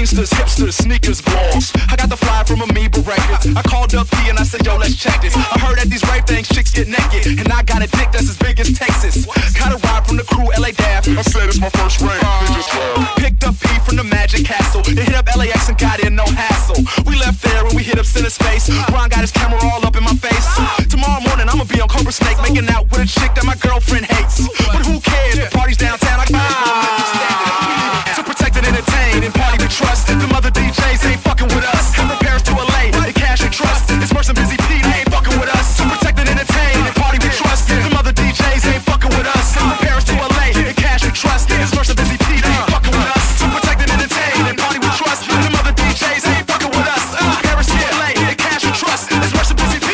Queensters, hipsters, sneakers, blogs. I got the fly from Amoeba Records. I called up P and I said, yo, let's check this. I heard at these rave things, chicks get naked. And I got a dick that's as big as Texas. Got a ride from the crew, LA Daft. I said it's my first rave. Picked up P from the Magic Castle. They hit up LAX and got in, no hassle. We left there and we hit up Center Space. Ron got his camera all up in my face. Tomorrow morning I'ma be on Cobra Snake, making out with a chick that my girlfriend hates. But who cares? The party's downtown. I to protect and entertain and party with trust. Them other DJs ain't fucking with us. From Paris to LA, the cash and trust. This person busy P, they ain't fucking with us. To protect and entertain and party with trust. Them other DJs ain't fucking with us. From Paris to LA, the cash and trust. This person busy P, they ain't fucking with us. To protect and entertain and party with trust. Them other DJs ain't fucking with us. Paris to LA, the cash and trust. This person busy P.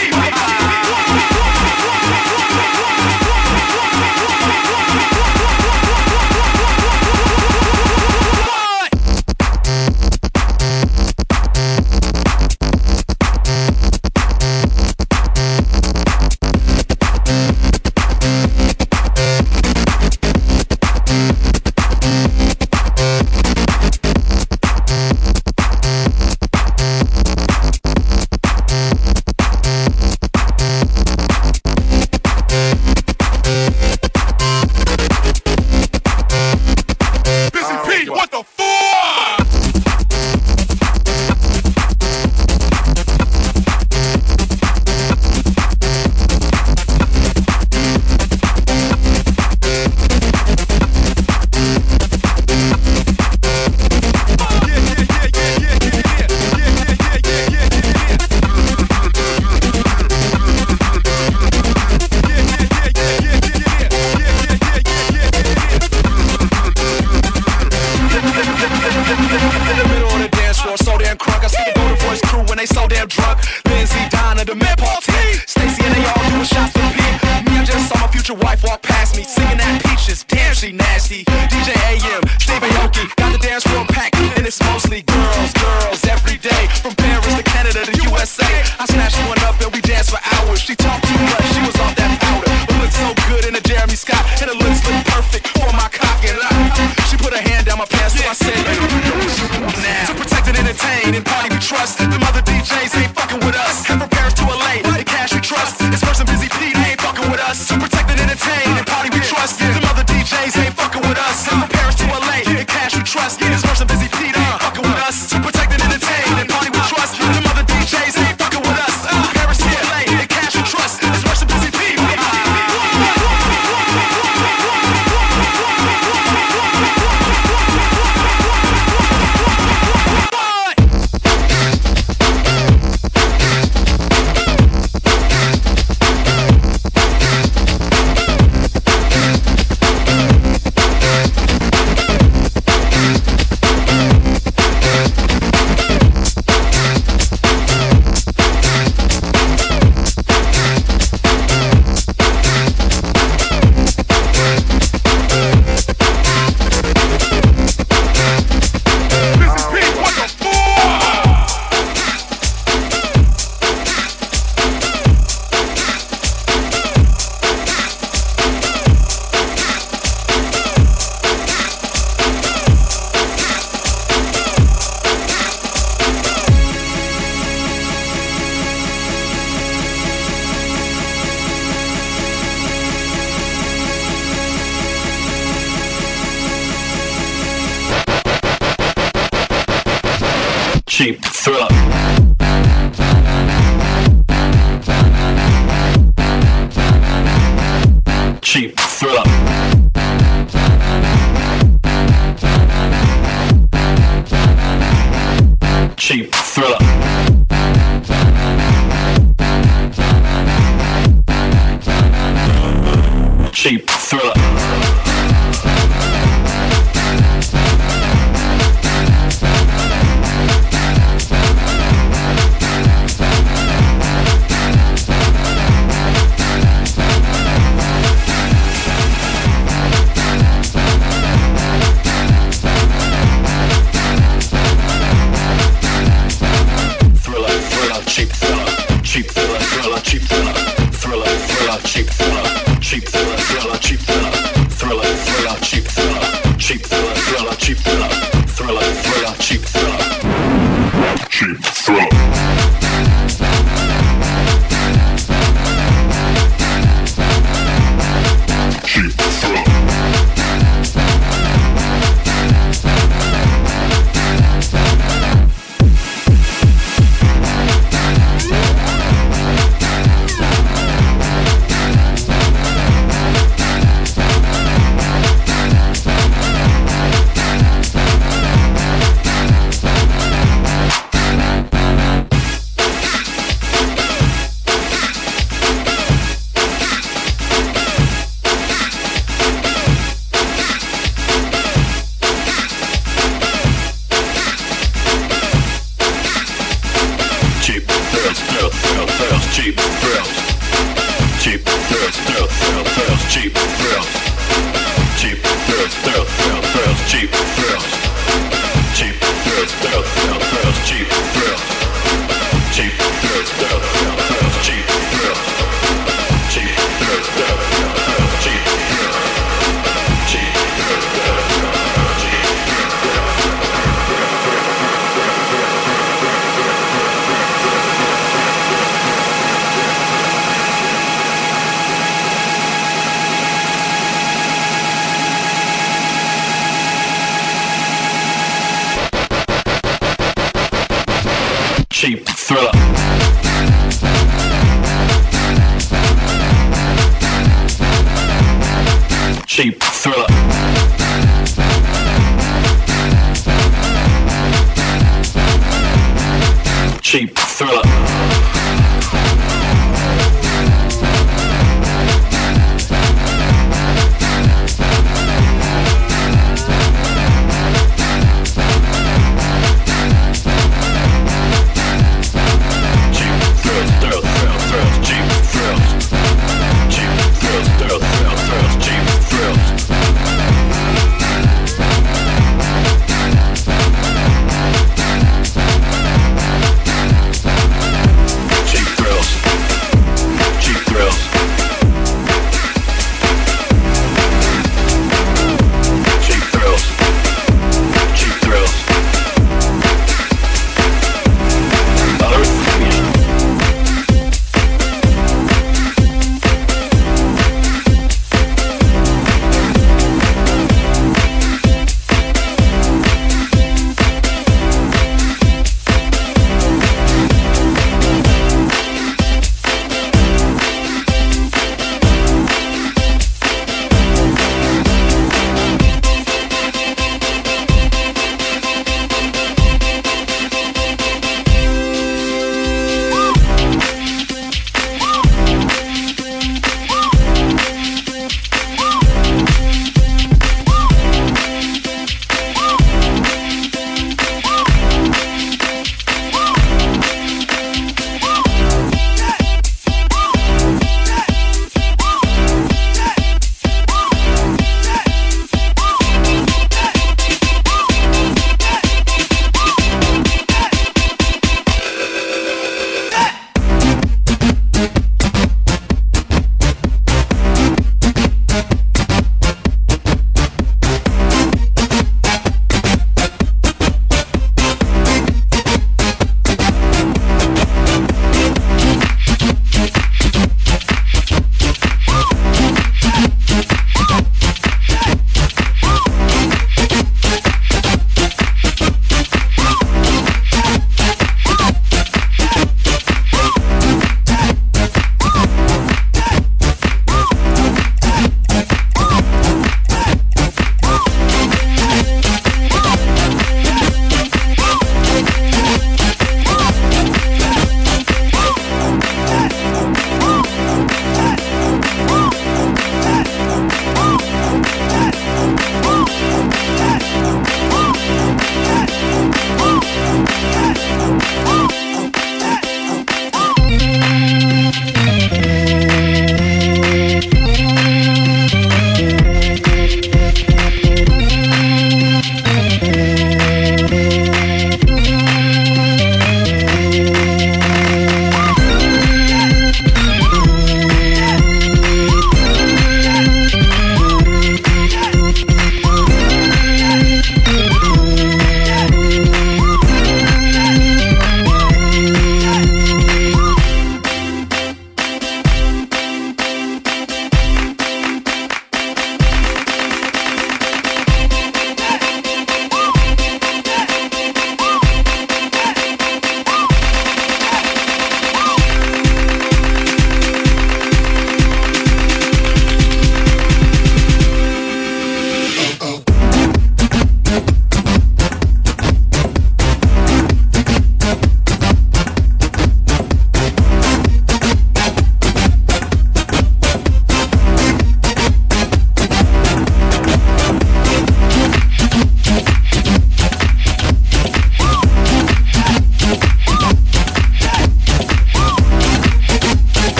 Cheap Thriller. Cheap Thriller. Cheap Thriller. Cheap Thriller. thrills, thrills, thrills, cheap thrills. Cheap thrills, thrills, thrills, thrills, cheap thrills. Cheap thrills, thrills, thrills, thrills, cheap thrills. Cheap thrills, thrills, thrills, thrills, cheap thrills. Cheap thrills, thrills, thrills, thrills, cheap thrills. Cheap thrills, thrills, thrills, thrills, cheap thrills. Cheap thrills, thrills, thrills, cheap cheap thriller. Cheap thriller. Cheap thriller.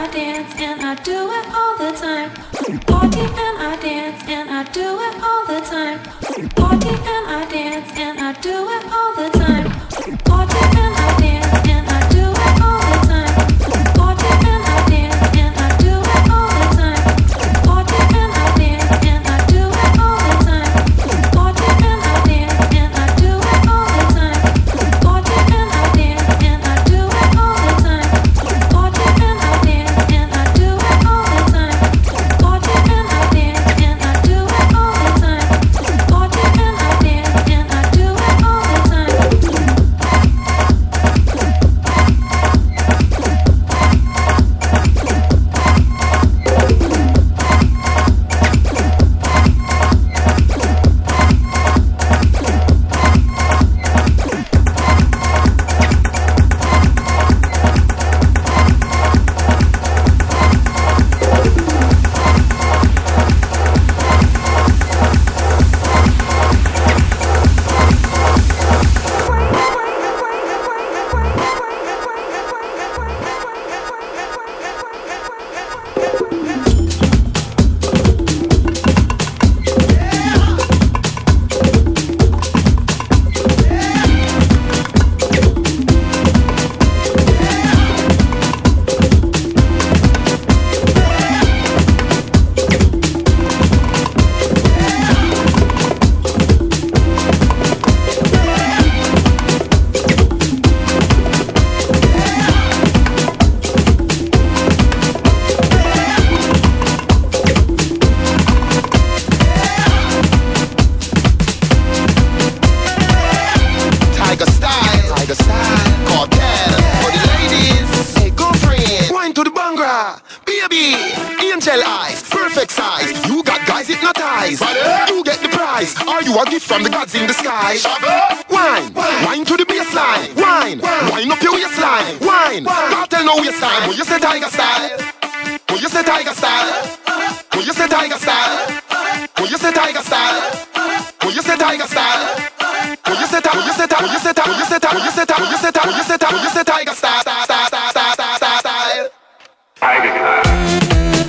I dance and I do it all the time. Party and I dance and I do it all the time. Party and I dance and I do it all the time. Party and I dance and I do it all the time. Party and I dance and I do it all the time. Party and I dance and I do it all the time. Party and I dance and I do it all the time. Party and I dance and I do it all the time. Party and I dance and I do it all the time. Party and I dance and I do it all the time. Party and I dance and I do it all the Angel eyes, perfect size. You got guys hypnotized. You get the prize. Are you a gift from the gods in the sky? Wine, wine to the baseline. Wine, wine up your waistline. Wine, don't tell no waistline. When you say tiger style, when you say tiger style, when you say tiger style, when you say tiger style, when you say tiger style, when you say tiger, when you say tiger, when you say tiger, when you say tiger, when you say tiger, when you say tiger, when you say tiger, when you say tiger style, style, style, style, style, style, style. Tiger style.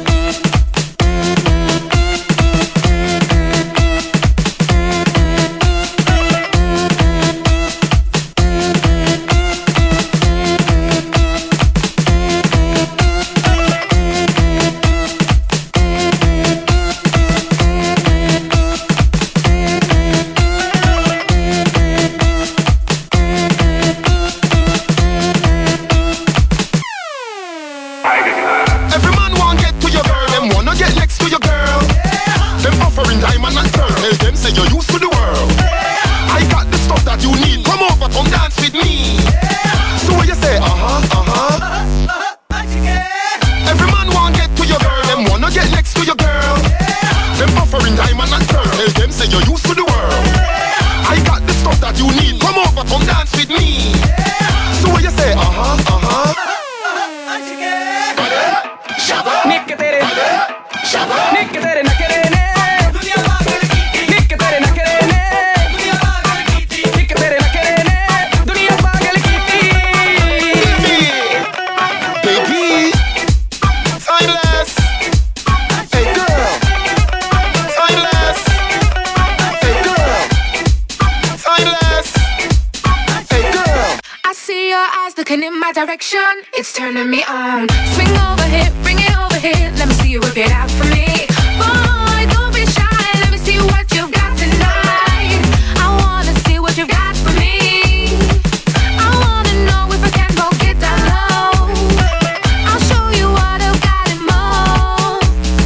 Direction, it's turning me on. Swing over here, bring it over here. Let me see you whip it out for me. Boy, don't be shy. Let me see what you've got tonight. I wanna see what you've got for me. I wanna know if I can both get down low. I'll show you what I've got and more.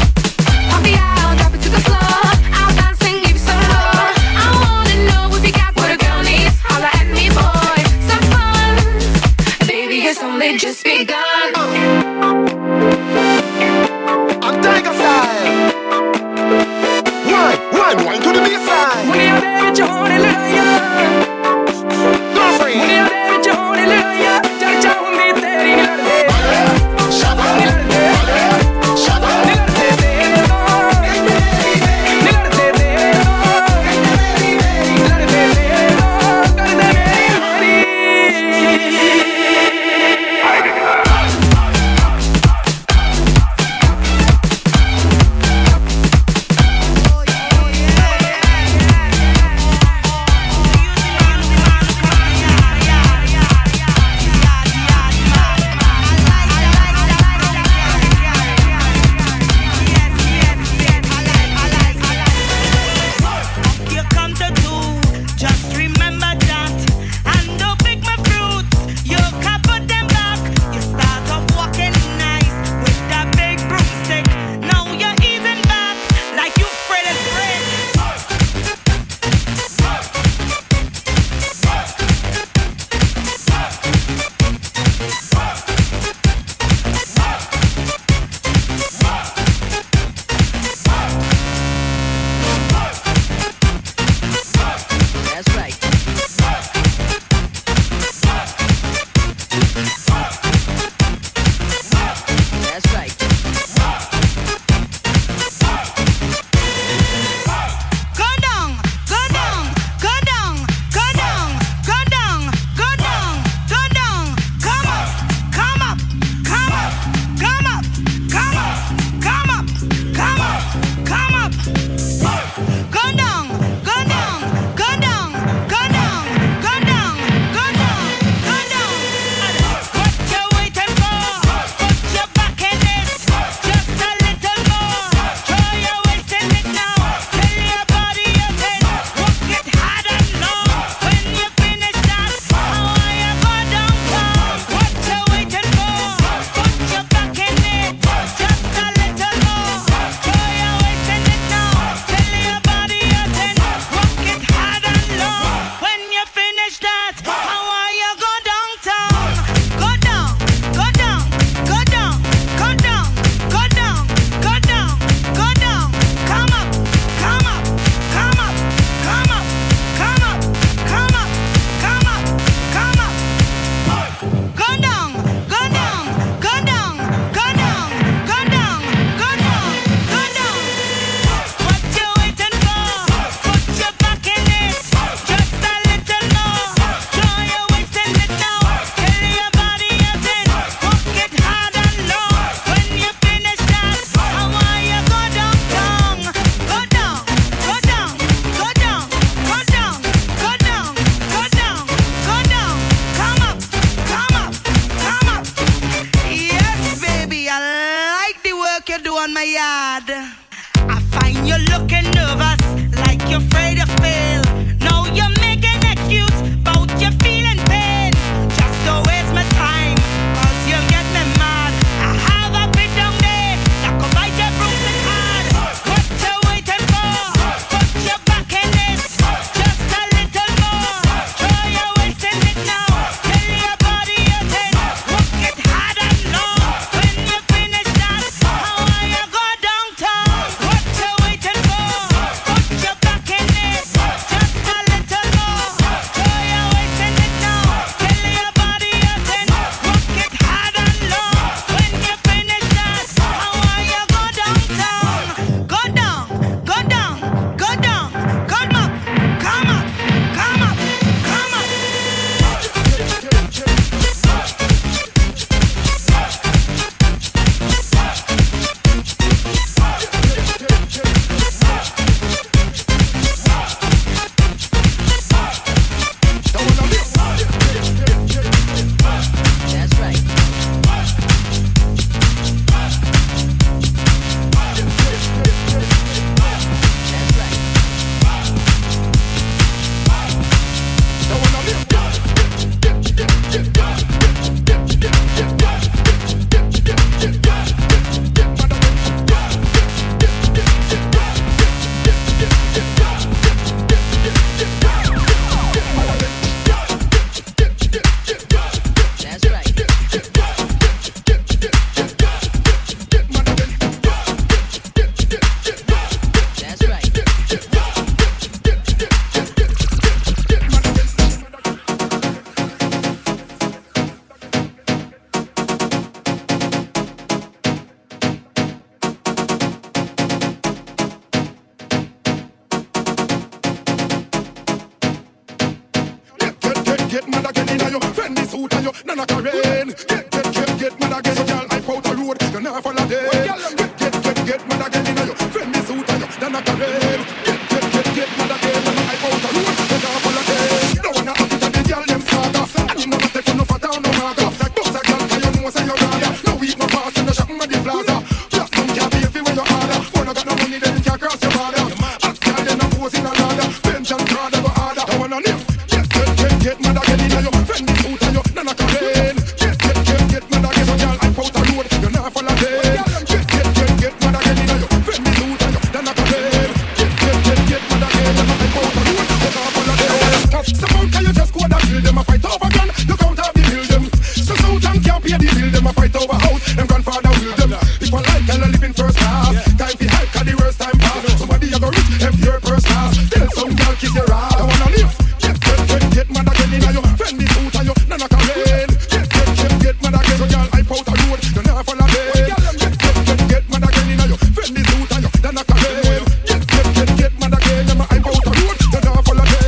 Pop it out, drop it to the floor. I'll dance and give you some more. I wanna know if you got what a girl needs. Holla at me, boy. Some fun. Baby, it's only just begun. I'm Tiger Style. work you do on my yard. I find you looking nervous, like you're afraid to fail. Now you're making excuse about you feeling pain. Just don't waste my time, cause you'll get me mad. I have a bit down there that could bite your bruising hard. What you waiting for? Put your back in it, just a little more. Try you wasting it now, till your body hurting. Work it hard and long. When you finish that, how are you go downtown? What you waiting for? Put your back in it, just a little more. Try you wasting it now, till your body hurting. Work it hard and long. When you finish that, how are you go downtown? Go down, go down, go down, come up, come up, come up, come up. That's right. That's right. That's right. That's right. Get mad again in your friendly suit and your nana Karen. Get mad again, so girl, I out the road, you never follow them. Get mad again in your friendly suit and your nana Karen. Get mad again, and I out the road, you never follow them. No one a happy to the girl them starter, and you never take for no fat down no maga. Bust a girl 'cause you know say you're rather. No weak no pass in the shopping at the plaza. Platinum can't pay for when you harder. When you got no money, then you can't cross your border. Hot girl then a pose in a ladder. Pension card go harder. I wanna live. Get mad again in your friendly suit and your nana Karen. Get mad again, so girl, I out the road, you never follow them. Get mad again in your friendly suit and your nana Karen. Get mad again, and I out the road, you never follow them. Some out can you just go and kill them, a fight over gun, you count up the bill them. So Southern can't pay the bill them, a fight over house, them grandfather will them. If I like, I'll live in first class. Time for help, 'cause the worst time pass. Somebody a go rich, empty your first class. Tell some girl kiss your ass. I wanna live. Get mad again in your friendly suit and your nana Karen. Get mad again, so girl, I out the road, you never follow them. Get mad again in your friendly suit and your nana Karen. Get mad again, and I out the road, you never follow them.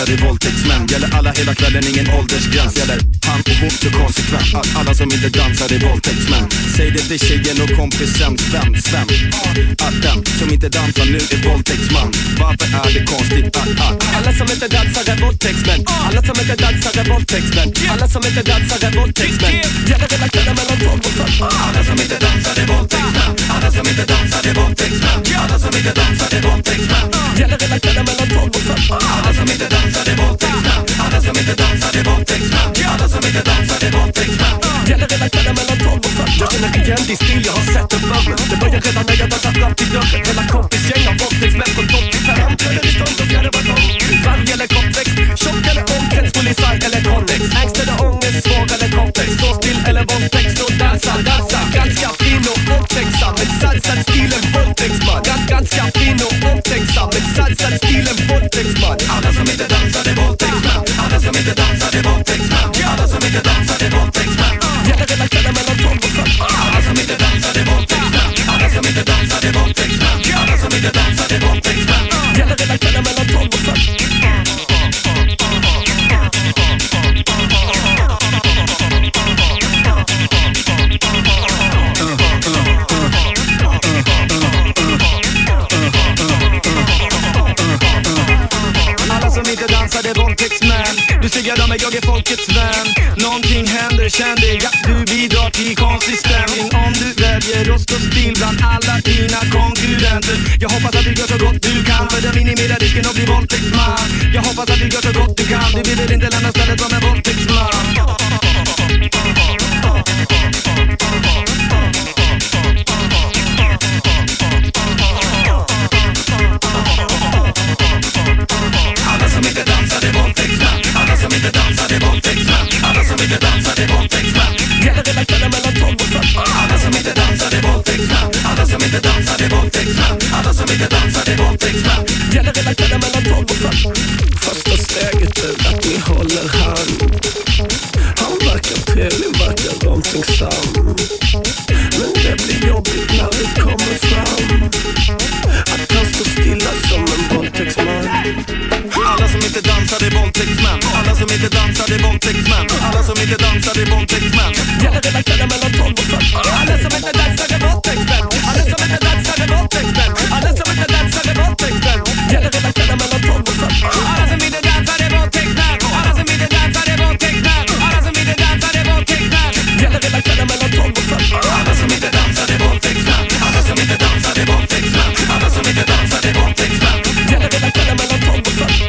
dansare våldtäktsmän. Gäller alla hela kvällen, ingen åldersgräns. Gäller han och hon så konsekvent. Att alla som inte dansar är våldtäktsmän. Säg det till tjejen och kompisen Sven. Att den som inte dansar nu är våldtäktsman. Varför är det konstigt att alla som inte dansar är våldtäktsmän. Alla som inte dansar är våldtäktsmän. Alla som inte dansar är våldtäktsmän. Gäller hela kvällen mellan 12 och 15. Alla som inte dansar är våldtäktsmän. Alla som inte dansar är våldtäktsmän. Alla som inte dansar är våldtäktsmän. Gäller hela kvällen mellan 12 och 15. Alla som inte dansar är våldtäktsmän. Alla som inte dansar är våldtäktsmän. Alla som inte dansar är våldtäktsmän. Gäller hela kvällen mellan 12 och 15. Jag känner igen din stil, jag har sett den förr. Det börjar redan när jag dansar fram till dörren. Hela kompisgäng av våldtäktsmän från topp till fem. Framträder i stund och kan det vara lång. Varg eller komplex, tjock eller omkrets, polisaj eller kontext. Ängst eller ångest, svag eller komplex. Stå still eller våldtäkt, och dansa. Ganska fin och omtänksam. Med salsad stilen våldtäktsman. Ganska fin och omtänksam. Med salsad stilen våldtäktsman. Alla som inte dansar är våldtäktsman. Alla som inte dansar är våldtäktsman. Alla som inte dansar är våldtäktsman. Gäller hela kvällen mellan 12 och 15. Alla som inte dansar är våldtäktsman. Alla som inte dansar är våldtäktsman. Alla som inte dansar är våldtäktsman. Gäller hela kvällen mellan 12 och 15. Du säger dem, jag är folkets vän. Någonting händer, kände jag. Du bidrar till konsistens. Om du väljer att stå still bland alla dina konkurrenter. Jag hoppas att du gör så gott du kan. För att minimera risken att bli våldtäktsman. Jag hoppas att du gör så gott du kan. Du vill väl inte lämna stället som en våldtäktsman. Alla som inte dansar är våldtäktsmän. Alla som inte dansar är våldtäktsmän. Alla som inte dansar är våldtäktsmän. Gäller hela kvällen mellan 12 och 15. Alla som inte dansar är våldtäktsmän. Alla som inte dansar är våldtäktsmän. Alla som inte dansar är våldtäktsmän. Gäller hela kvällen mellan 12 och 15. Första steget är att ni håller hand. Han verkar trevlig, verkar omtänksam. Men det blir jobbigt när det kommer fram. Att han står stilla som en våldtäktsman. Alla som inte dansar är våldtäktsmän. Alla som inte dansar är våldtäktsmän. Alla som inte dansar är våldtäktsmän. Gäller hela kvällen mellan 12 och 15. Alla som inte dansar är våldtäktsmän. Alla som inte dansar är våldtäktsmän. Alla som inte dansar är våldtäktsmän. Gäller hela kvällen mellan 12 och 15. Alla som inte dansar är våldtäktsmän. Alla som inte dansar är våldtäktsmän. Alla som inte dansar är våldtäktsmän. Gäller hela kvällen mellan 12 och 15. Alla som inte dansar är våldtäktsmän. Alla som inte dansar är våldtäktsmän. Alla som inte dansar är våldtäktsmän. Gäller hela kvällen mellan 12 och 15.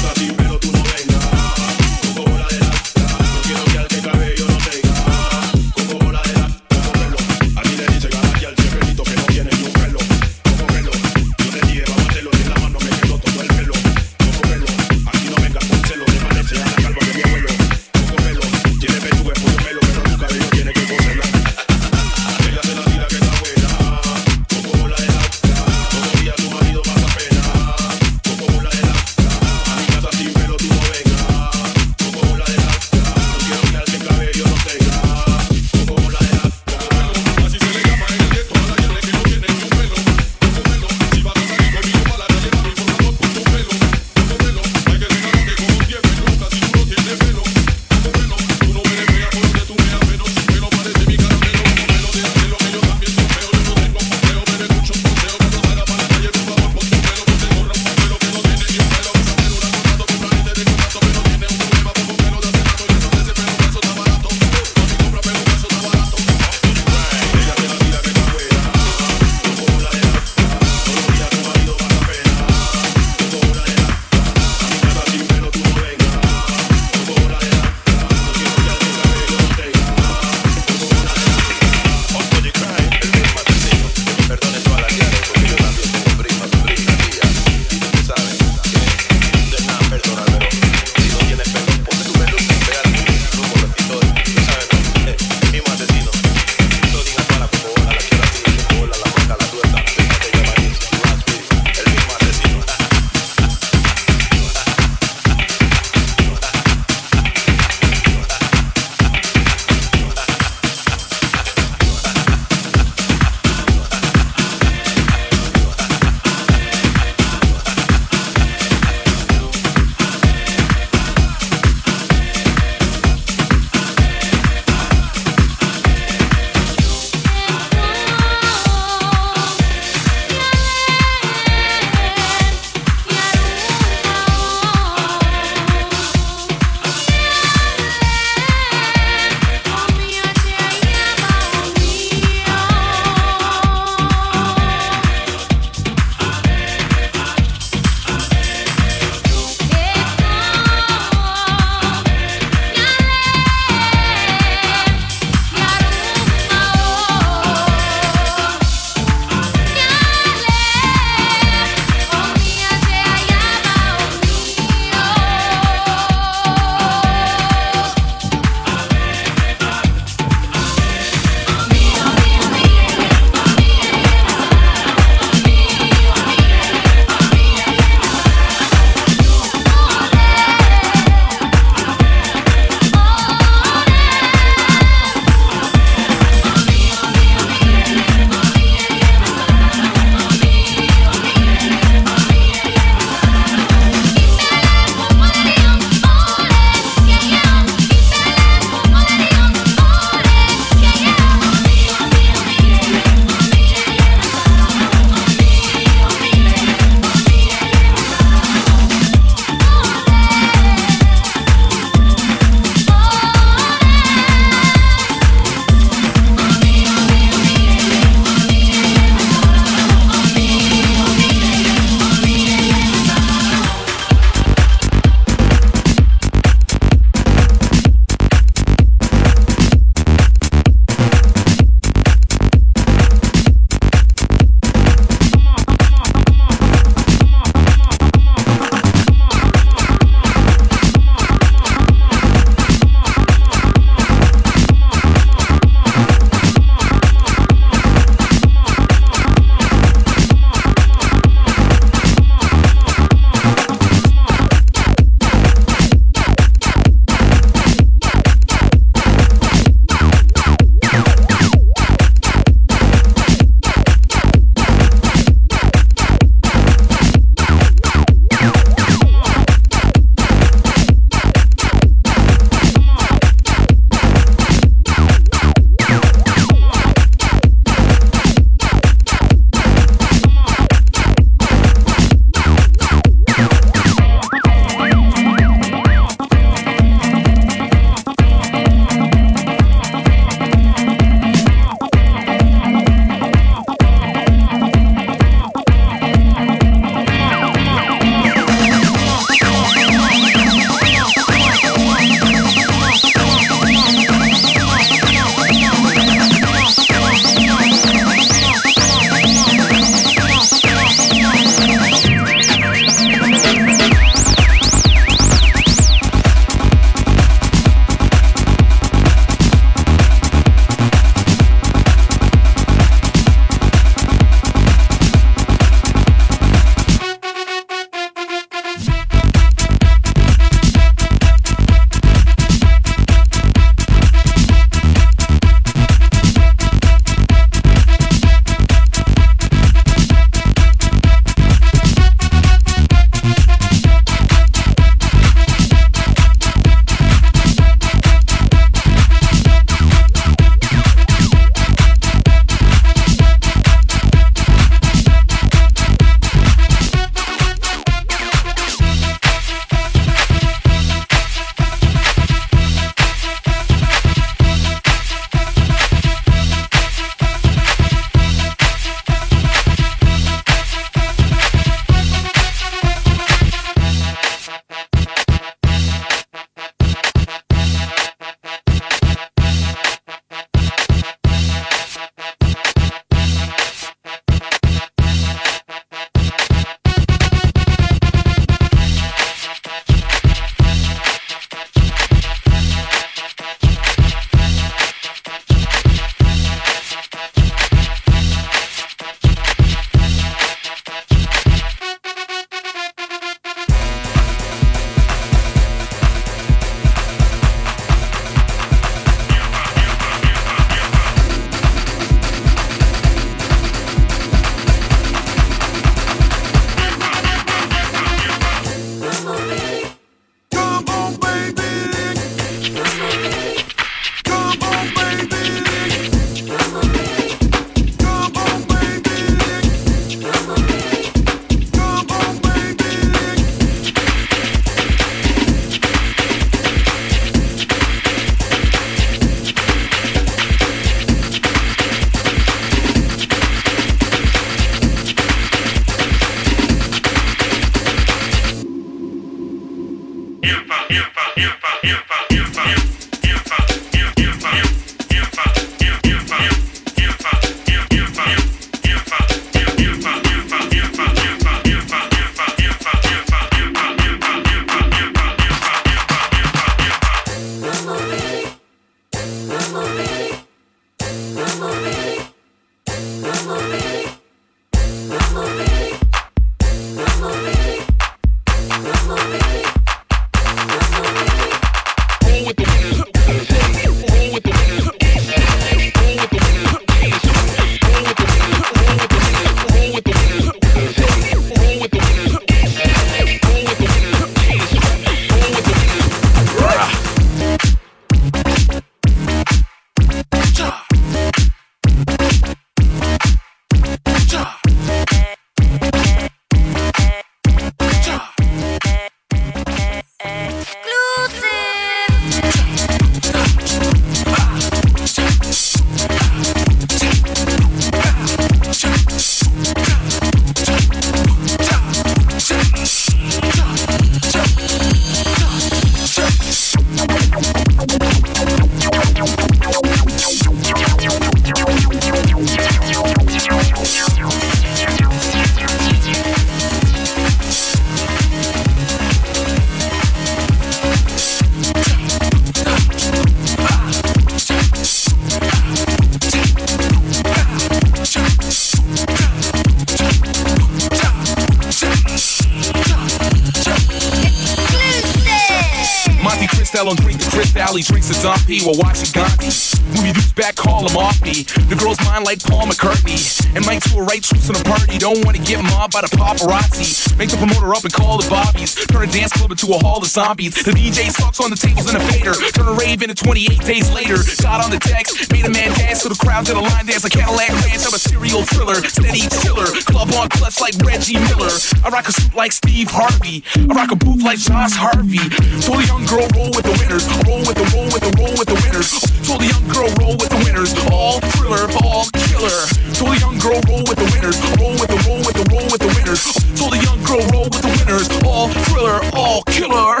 On drink the Chris Valley, drinks a Dumpy while watching Gandhi. Movie dudes back, call him off me. The girl's mine like Paul McCartney. And might do a right truce in a party. Don't wanna get mobbed by the paparazzi. Make the promoter up and call the bobbies. Turn a dance club into a hall of zombies. The DJ sucks on the tables in a fader. Turn a rave into 28 days later. Got on the decks, made a man dance to the crowd did a line dance. A Cadillac Ranch of a serial thriller. Steady chiller, club on clutch like Reggie Miller. I rock a suit like Steve Harvey. I rock a booth like Josh Harvey. Told a young girl roll with the winners. Roll with the winners. Told the young girl roll with the winners. All thriller, all killer. Told the young girl roll with the winners. Roll with the winners. Told the young girl roll with the winners. All thriller, all killer.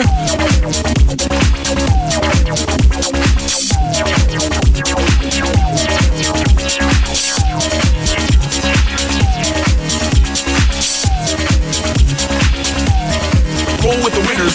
Roll with the winners.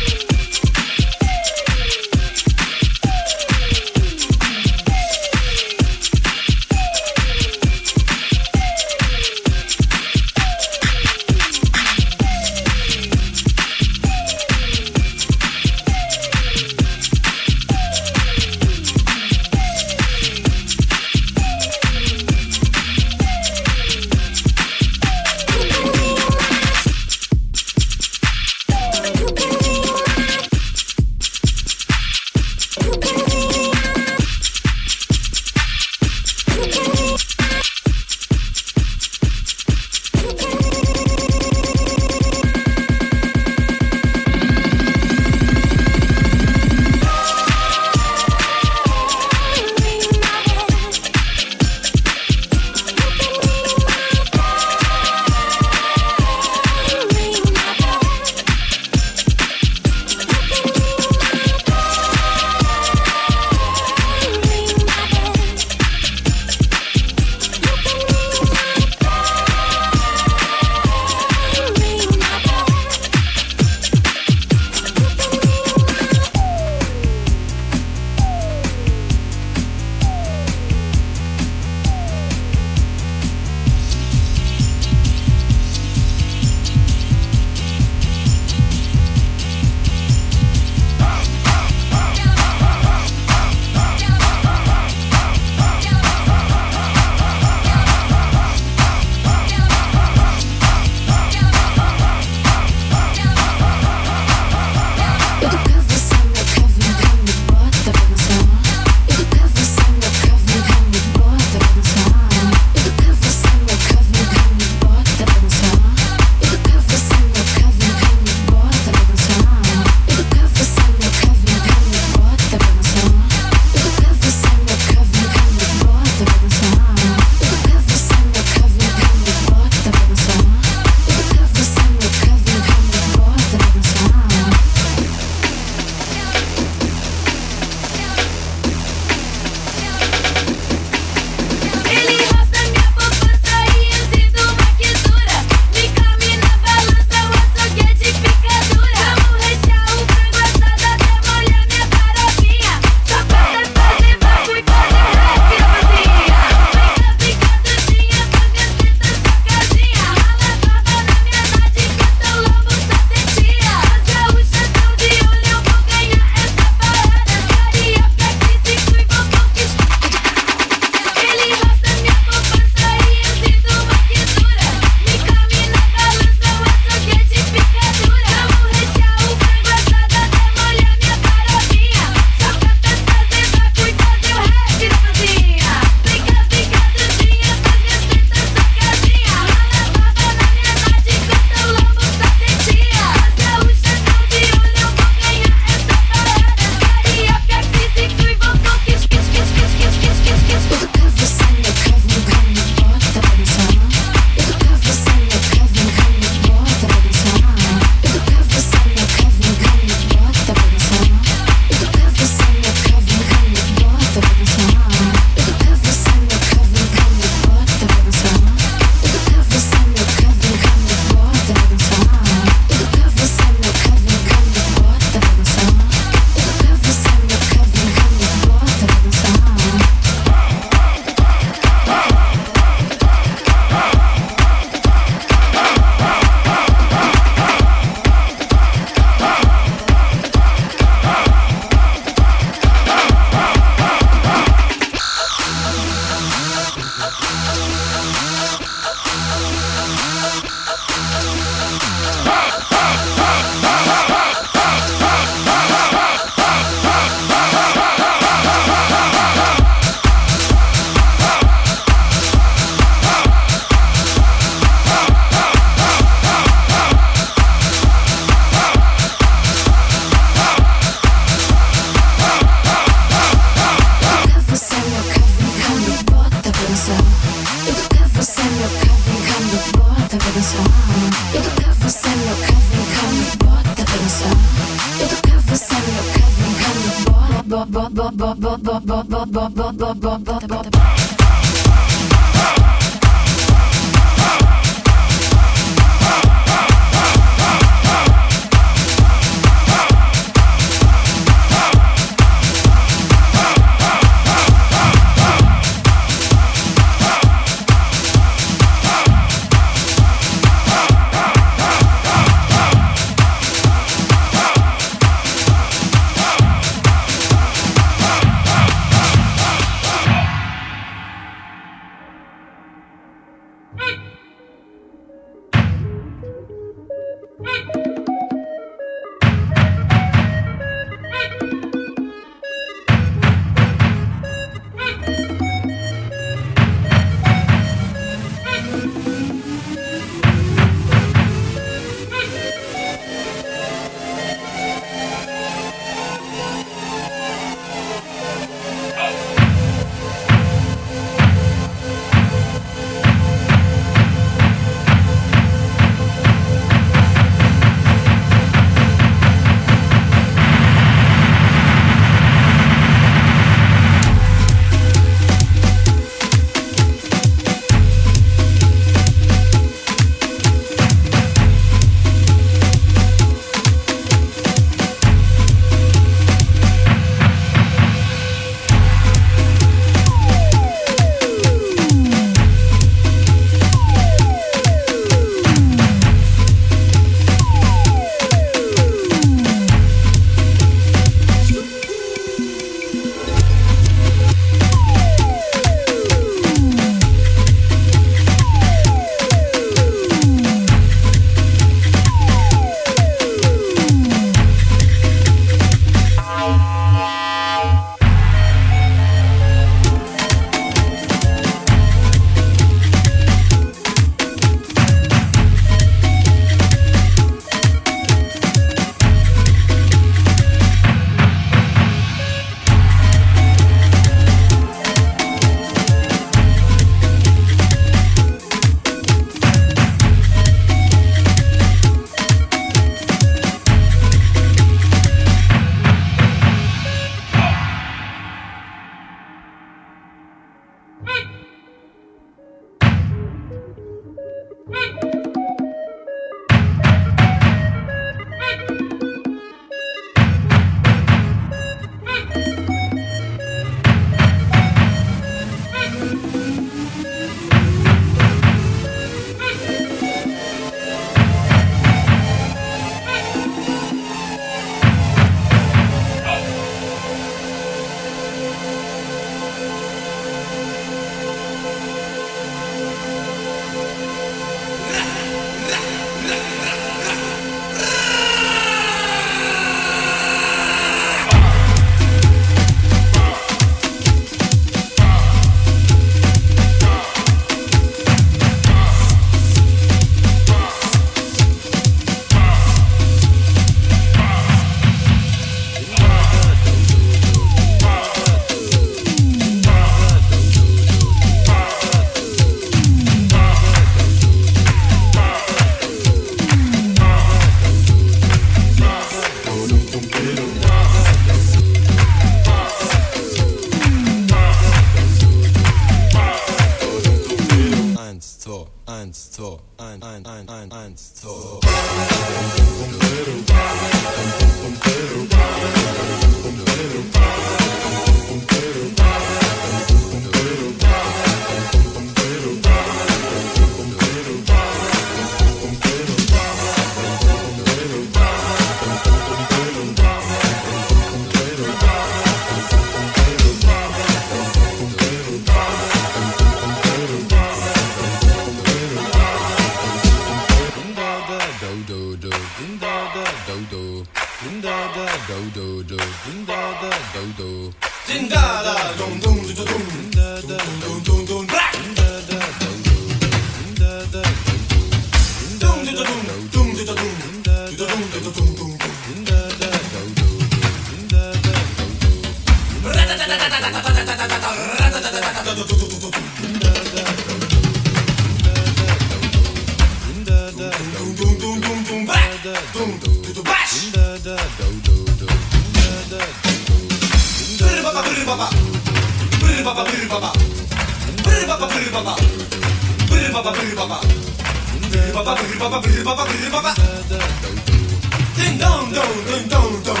Ding dong dong ding dong dong.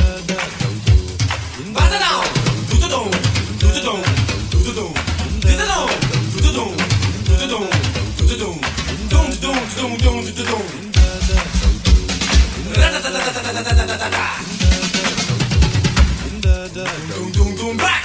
Bada down. Do do dong. Do do dong. Do do dong. Do do dong. Do do dong. Do do dong. Do do dong. Dong dong dong dong do do dong. Ra da da da da da da da da da. Dong dong dong back.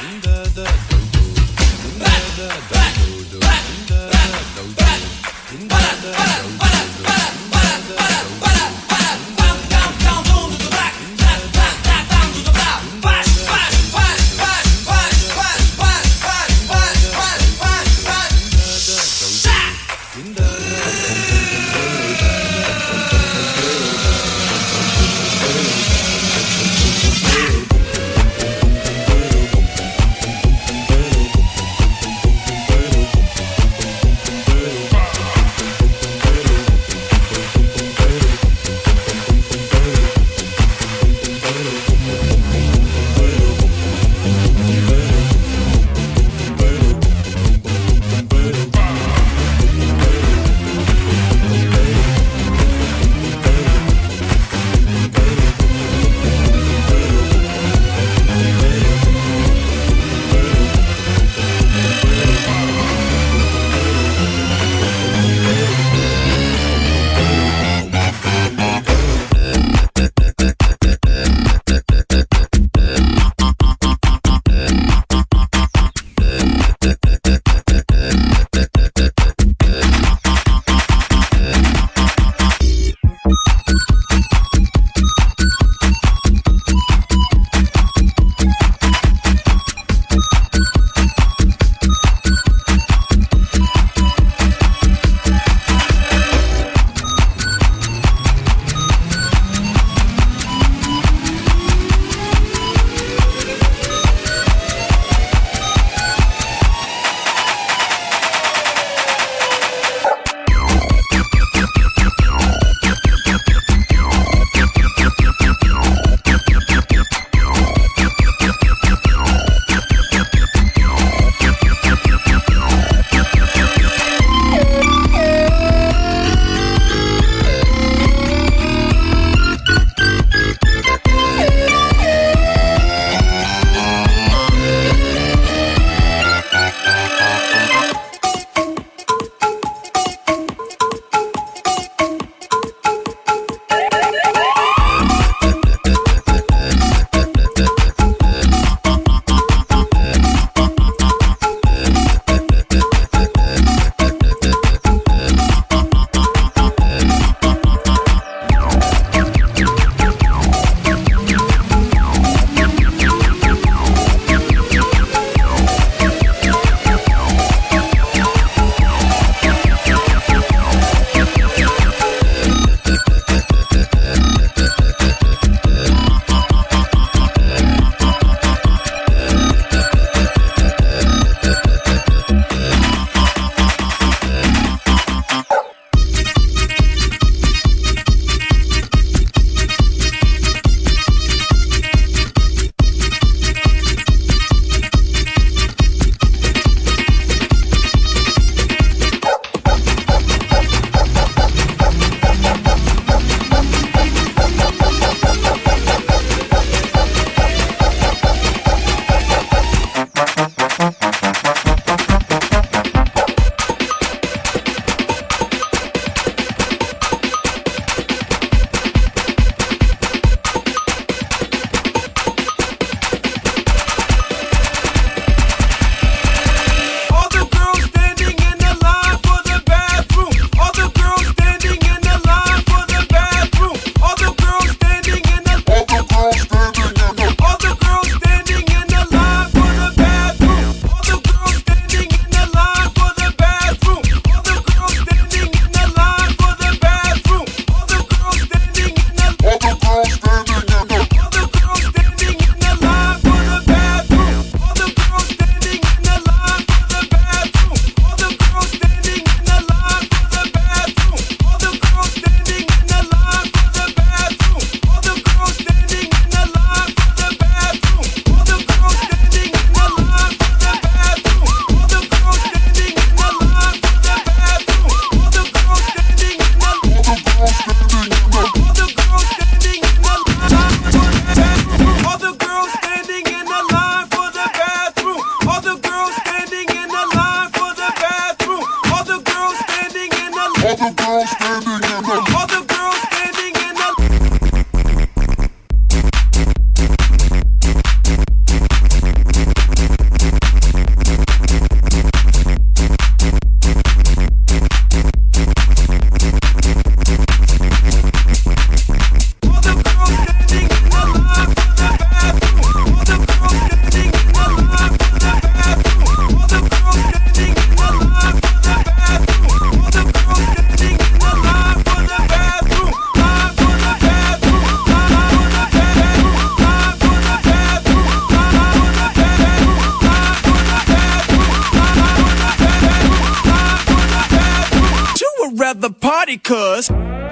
cuz